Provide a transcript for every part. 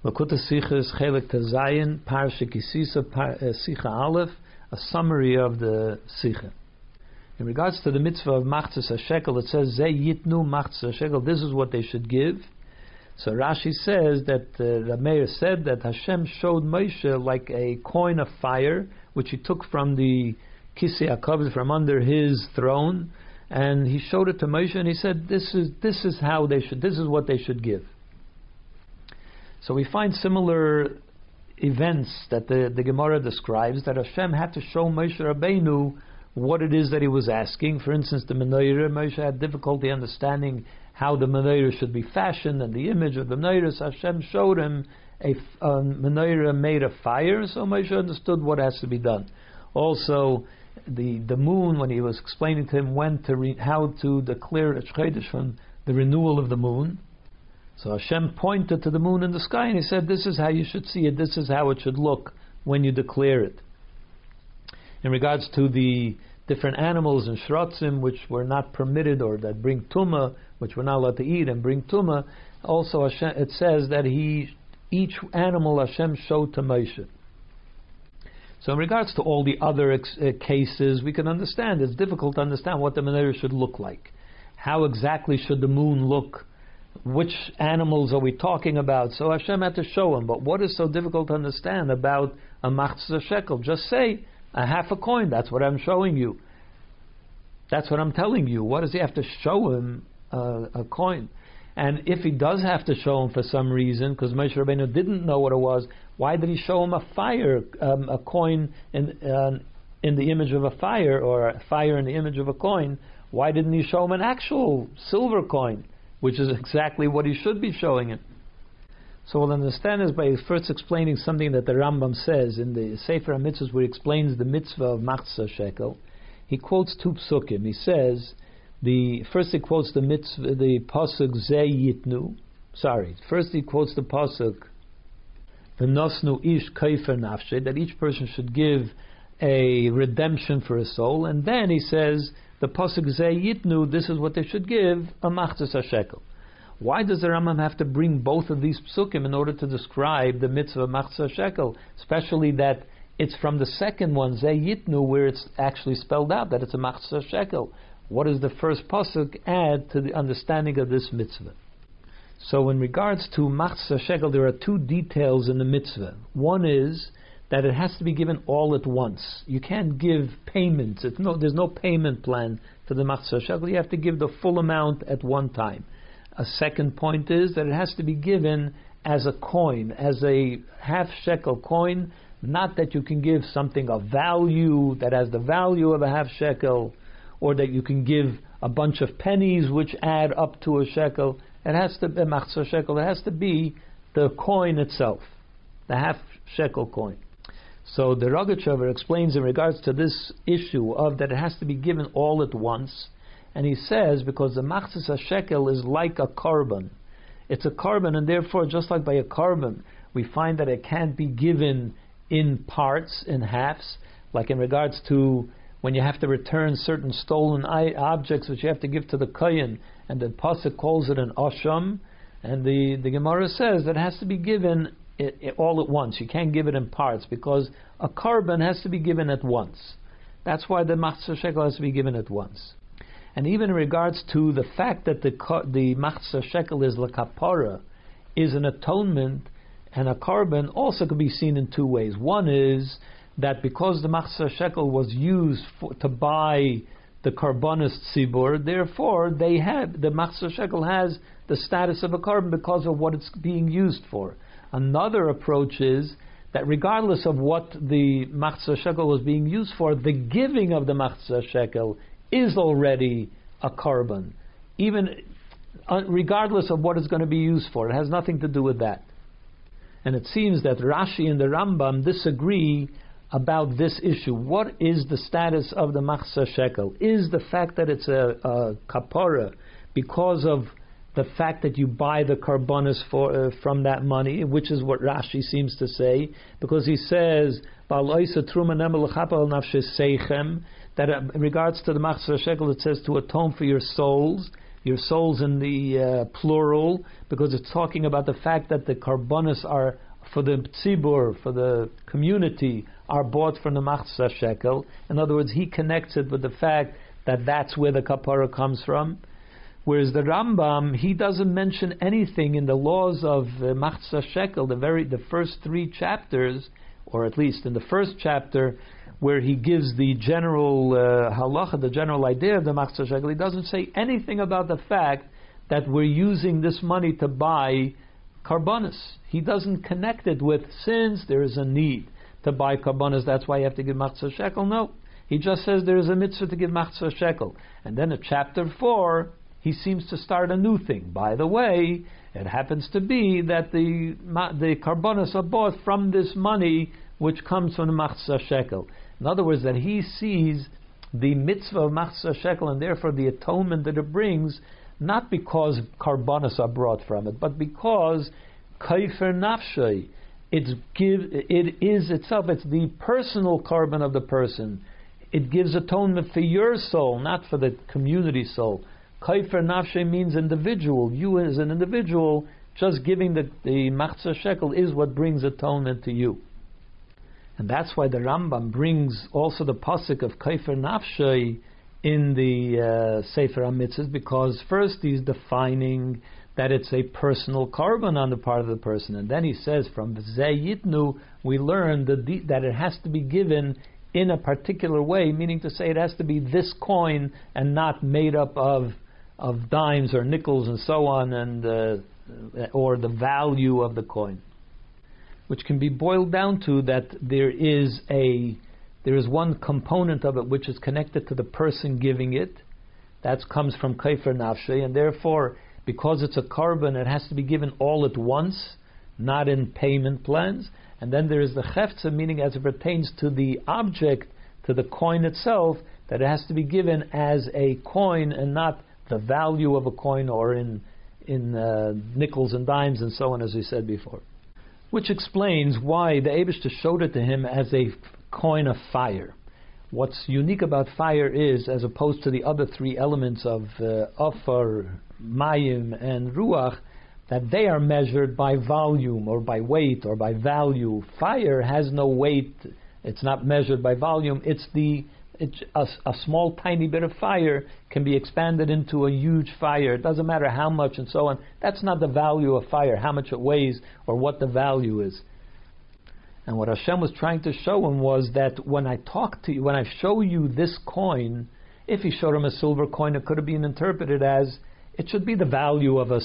Lakuta Sicha is Chelik Tazayin, Parsha Kisisa, Sicha Aleph, a summary of the Sicha. In regards to the mitzvah of Machzas HaShekel, it says, Ze Yitnu Machzas HaShekel, this is what they should give. So Rashi says that the Meir said that Hashem showed Moshe like a coin of fire, which he took from the Kisei HaKavod, from under his throne, and he showed it to Moshe, and he said, this is how they should, this is what they should give. So we find similar events that the Gemara describes, that Hashem had to show Moshe Rabbeinu what it is that he was asking. For instance, the menorah, Moshe had difficulty understanding how the menorah should be fashioned and the image of the menorah. So Hashem showed him a menorah made of fire, so Moshe understood what has to be done. Also, the moon, when he was explaining to him how to declare a Chodesh from the renewal of the moon. So Hashem pointed to the moon in the sky and he said, this is how you should see it, this is how it should look when you declare it. In regards to the different animals and shrotzim which were not permitted, or that bring tumah, which we're not allowed to eat and bring tumah, also Hashem, it says that each animal Hashem showed to Moshe. So in regards to all the other cases, we can understand, it's difficult to understand what the menorah should look like. How exactly should the moon look? Which animals are we talking about? So Hashem had to show him. But what is so difficult to understand about a Machzas HaShekel? Just say, a half a coin, that's what I'm showing you. That's what I'm telling you. What does he have to show him a coin? And if he does have to show him for some reason, because Moshe Rabbeinu didn't know what it was, why did he show him a coin in the image of a fire, or a fire in the image of a coin? Why didn't he show him an actual silver coin, which is exactly what he should be showing him? So we'll understand this by first explaining something that the Rambam says in the Sefer HaMitzvos, where he explains the mitzvah of Machzas HaShekel. He quotes two psukim. He says, first he quotes the mitzvah, the pasuk Ze Yitnu. First he quotes the pasuk V'nosnu ish kaifer nafshe, that each person should give a redemption for a soul, and then he says the pasuk Ze Yitnu, this is what they should give, a Machzas HaShekel. Why does the Rambam have to bring both of these psukim in order to describe the mitzvah of Machzas HaShekel, especially that it's from the second one, Ze Yitnu, where it's actually spelled out that it's a Machzas HaShekel? What does the first pasuk add to the understanding of this mitzvah? So in regards to Machzas HaShekel, there are two details in the mitzvah. One is that it has to be given all at once. You can't give payments. There's no payment plan for the Machzas HaShekel. You have to give the full amount at one time. A second point is that it has to be given as a coin, as a half shekel coin, not that you can give something of value that has the value of a half shekel, or that you can give a bunch of pennies which add up to a shekel. It has to be Machzas HaShekel. It has to be the coin itself, the half shekel coin. So the Rogatchover explains in regards to this issue of that it has to be given all at once. And he says, because the Machzas HaShekel is like a korban. It's a korban, and therefore, just like by a korban, we find that it can't be given in parts, in halves, like in regards to when you have to return certain stolen objects which you have to give to the kohen, and the pasuk calls it an asham, and the Gemara says that it has to be given all at once. You can't give it in parts, because a korban has to be given at once. That's why the Machzas HaShekel has to be given at once. And even in regards to the fact that the Machzas HaShekel is l'kapara, is an atonement, and a korban also could be seen in two ways. One is that because the Machzas HaShekel was used to buy the korbanos tzibur, therefore the Machzas HaShekel has the status of a korban because of what it's being used for. Another approach is that regardless of what the Machzas HaShekel was being used for, the giving of the Machzas HaShekel is already a korban, even regardless of what it's going to be used for. It has nothing to do with that. And it seems that Rashi and the Rambam disagree about this issue. What is the status of the Machzas HaShekel? Is the fact that it's a kapara because of the fact that you buy the korbanos from that money, which is what Rashi seems to say, because he says that in regards to the Machzas HaShekel, it says to atone for your souls. your souls in the plural, because it's talking about the fact that the karbonos are for the tzibur, for the community, are bought from the machzah shekel. In other words, he connects it with the fact that that's where the kapara comes from. Whereas the Rambam, he doesn't mention anything in the laws of machzah shekel, the first 3 chapters, or at least in the first chapter, where he gives the general halacha, the general idea of the machzah shekel. He doesn't say anything about the fact that we're using this money to buy karbonos. He doesn't connect it with, since there is a need to buy karbonos, that's why you have to give machzah shekel. No. He just says there is a mitzvah to give machzah shekel. And then in chapter 4, he seems to start a new thing. By the way, it happens to be that the karbonos are bought from this money which comes from the machzah shekel. In other words, that he sees the mitzvah of machzah shekel and therefore the atonement that it brings, not because karbonos are brought from it, but because kaifer nafshay, it is itself, it's the personal carbon of the person. It gives atonement for your soul, not for the community soul. Kaifer nafshay means individual. You as an individual, just giving the machzah shekel is what brings atonement to you. And that's why the Rambam brings also the pasuk of kaifer nafshay in the Sefer HaMitzvahs, because first he's defining that it's a personal carbon on the part of the person, and then he says from Zeh Yitnu we learn that it has to be given in a particular way, meaning to say it has to be this coin and not made up of dimes or nickels and so on, and or the value of the coin, which can be boiled down to that there is one component of it which is connected to the person giving it. That comes from kaifer nafshay, and therefore, because it's a carbon, it has to be given all at once, not in payment plans. And then there is the chefza, meaning as it pertains to the object, to the coin itself, that it has to be given as a coin and not the value of a coin or in nickels and dimes and so on, as we said before. Which explains why the Eibishter showed it to him as a coin of fire. What's unique about fire is, as opposed to the other 3 elements of Afar, Mayim, and Ruach, that they are measured by volume or by weight or by value. Fire has no weight; it's not measured by volume. A small, tiny bit of fire can be expanded into a huge fire. It doesn't matter how much and so on. That's not the value of fire, how much it weighs or what the value is. And what Hashem was trying to show him was that when I talk to you, when I show you this coin, if he showed him a silver coin, it could have been interpreted as it should be the value of a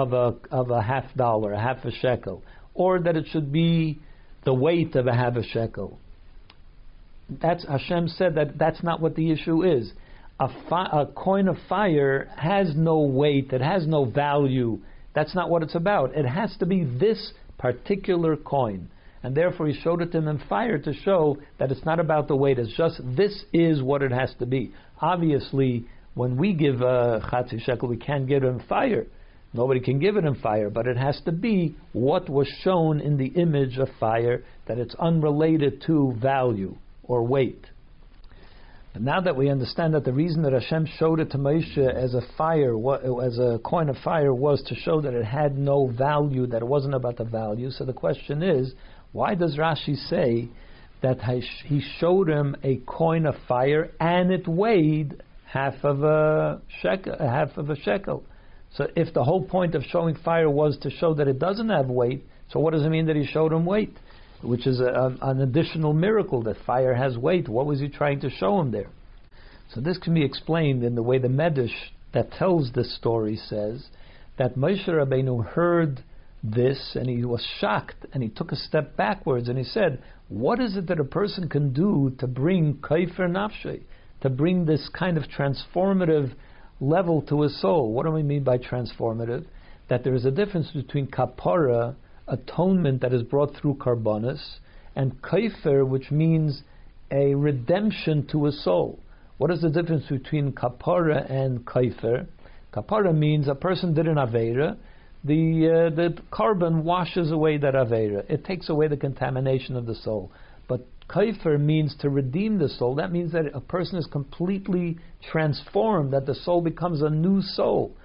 $50, a half a shekel, or that it should be the weight of a half a shekel. That's Hashem said that's not what the issue is. A coin of fire has no weight, it has no value. That's not what it's about. It has to be this particular coin. And therefore he showed it to him in fire to show that it's not about the weight, it's just this is what it has to be. Obviously, when we give a chatzi shekel, we can't give it in fire. Nobody can give it in fire, but it has to be what was shown in the image of fire, that it's unrelated to value or weight. But now that we understand that the reason that Hashem showed it to Moshe as a fire, as a coin of fire, was to show that it had no value, that it wasn't about the value. So the question is, why does Rashi say that he showed him a coin of fire and it weighed half of a shekel? So if the whole point of showing fire was to show that it doesn't have weight, so what does it mean that he showed him weight? Which is an additional miracle, that fire has weight. What was he trying to show him there? So this can be explained in the way the Medrash that tells this story says, that Moshe Rabbeinu heard this and he was shocked and he took a step backwards and he said, what is it that a person can do to bring kaifer nafshay, to bring this kind of transformative level to his soul? What do we mean by transformative? That there is a difference between kapara, atonement that is brought through karbonos, and kaifer, which means a redemption to a soul. What is the difference between kapara and kaifer? Kapara means a person did an aveira, the carbon washes away that aveira. It takes away the contamination of the soul. But kaifer means to redeem the soul. That means that a person is completely transformed, that the soul becomes a new soul.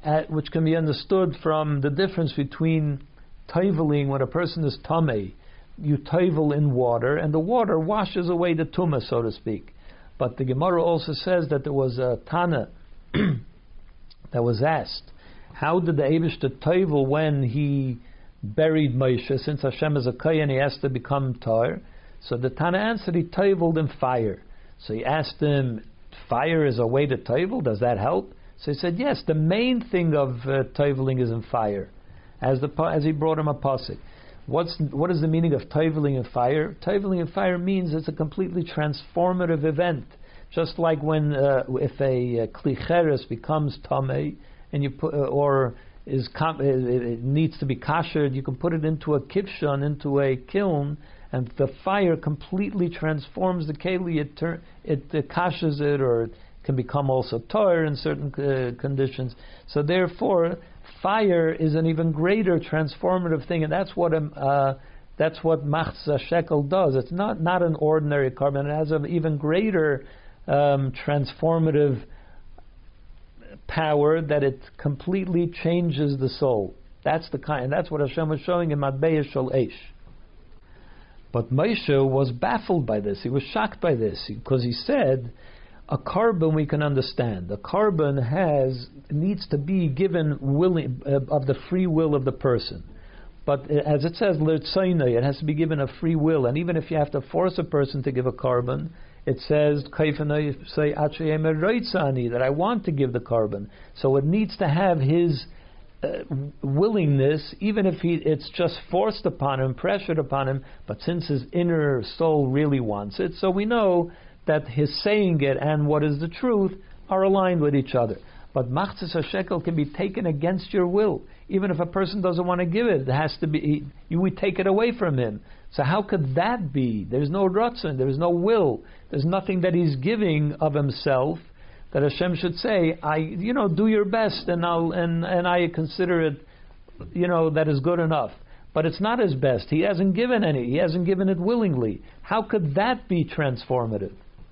which can be understood from the difference between toiveling when a person is tamei. You toivel in water, and the water washes away the tumah, so to speak. But the Gemara also says that there was a Tana that was asked, how did the Eibishter toivel when he buried Moshe? Since Hashem is a kohen, he has to become tar. So the Tana answered, he toiveled in fire. So he asked him, fire is a way to toivel? Does that help? So he said, yes, the main thing of toiveling is in fire. As he brought him a pasuk. What is the meaning of toiveling in fire? Toiveling in fire means it's a completely transformative event. Just like when if a kli cheres becomes tamei and you put it needs to be kashered, you can put it into a kivshan, into a kiln, and the fire completely transforms the keli. It kashers it, or it can become also tar in certain conditions. So therefore, fire is an even greater transformative thing, and that's what machzah shekel does. It's not an ordinary carbon; it has an even greater transformative power, that it completely changes the soul. That's what Hashem was showing in Matbeya Shel Eish. But Moshe was baffled by this. He was shocked by this, because he said, a carbon we can understand. The carbon needs to be given willing of the free will of the person. But as it says, it has to be given a free will. And even if you have to force a person to give a carbon, it says that I want to give the carbon. So it needs to have his willingness, even if it's just forced upon him, pressured upon him. But since his inner soul really wants it, so we know that his saying it and what is the truth are aligned with each other. But machzis shekel can be taken against your will. Even if a person doesn't want to give it, it has to be, we take it away from him. So how could that be? There's no ratzon, there's no will, there's nothing that he's giving of himself that Hashem should say, do your best, and I consider it, that is good enough. But it's not his best. He hasn't given any. He hasn't given it willingly. How could that be transformative?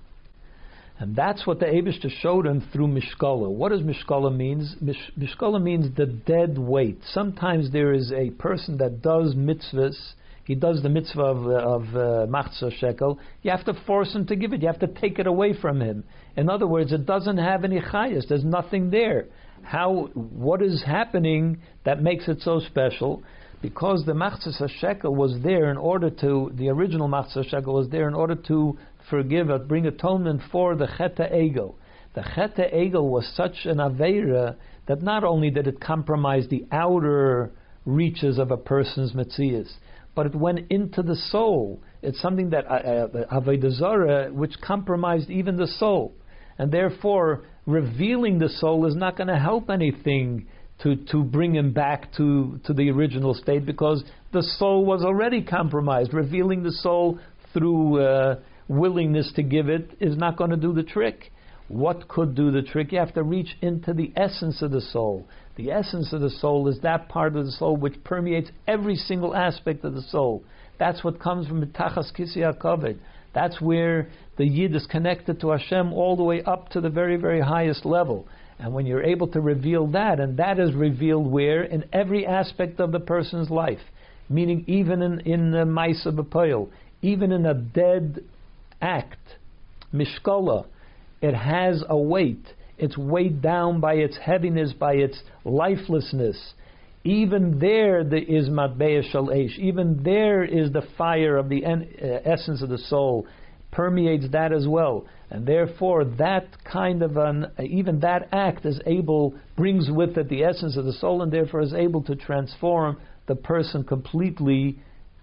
And that's what the Eibishter showed him through Mishkala. What does Mishkala means? Mishkala means the dead weight. Sometimes there is a person that does mitzvahs. He does the mitzvah of machzah shekel. You have to force him to give it. You have to take it away from him. In other words, it doesn't have any chayas. There's nothing there. What is happening that makes it so special? Because the machzah shekel was there the original machzah shekel was there in order to forgive, bring atonement for the cheta egel. The cheta egel was such an aveira that not only did it compromise the outer reaches of a person's metzias, but it went into the soul. It's something that avodah zarah, which compromised even the soul, and therefore revealing the soul is not going to help anything to bring him back to the original state, because the soul was already compromised. Revealing the soul through willingness to give it is not going to do the trick. What could do the trick? You have to reach into the essence of the soul. The essence of the soul is that part of the soul which permeates every single aspect of the soul. That's what comes from Mitachas Kisi HaKavod. That's where the Yid is connected to Hashem all the way up to the very, very highest level. And when you're able to reveal that, and that is revealed where? In every aspect of the person's life. Meaning even in the Maisa B'Poil, even in a dead act, Mishkala, it has a weight. It's weighed down by its heaviness, by its lifelessness. Even there is Matbeya Shel Eish. Even there is the fire of the essence of the soul. Permeates that as well. And therefore that kind of even that act brings with it the essence of the soul, and therefore is able to transform the person completely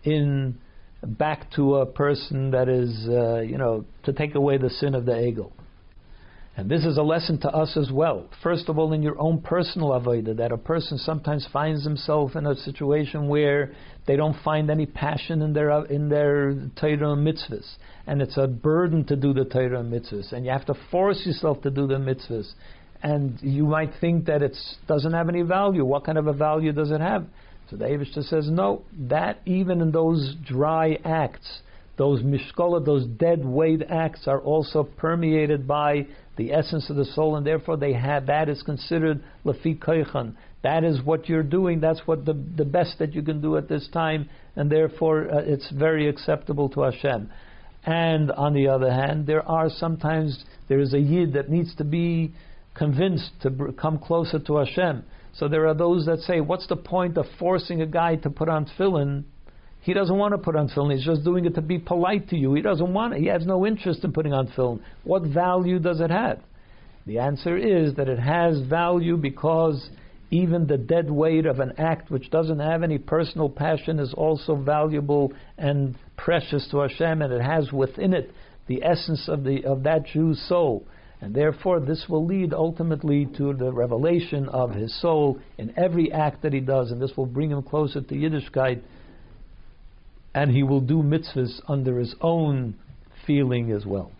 back to a person that is, to take away the sin of the egel. And this is a lesson to us as well. First of all, in your own personal avodah, that a person sometimes finds himself in a situation where they don't find any passion in their Torah mitzvahs, and it's a burden to do the Torah mitzvahs, and you have to force yourself to do the mitzvahs, and you might think that it doesn't have any value. What kind of a value does it have? So the Eibishter says, no, that even in those dry acts, those mishkola, those dead weight acts, are also permeated by the essence of the soul, and therefore that is considered lefi koichan. That is what you're doing. That's what the best that you can do at this time, and therefore it's very acceptable to Hashem. And on the other hand, there is a yid that needs to be convinced to come closer to Hashem. So there are those that say, what's the point of forcing a guy to put on tefillin? He doesn't want to put on tefillin. He's just doing it to be polite to you. He doesn't want it. He has no interest in putting on tefillin. What value does it have? The answer is that it has value because even the dead weight of an act which doesn't have any personal passion is also valuable and precious to Hashem, and it has within it the essence of that Jew's soul. And therefore this will lead ultimately to the revelation of his soul in every act that he does, and this will bring him closer to Yiddishkeit, and he will do mitzvahs under his own feeling as well.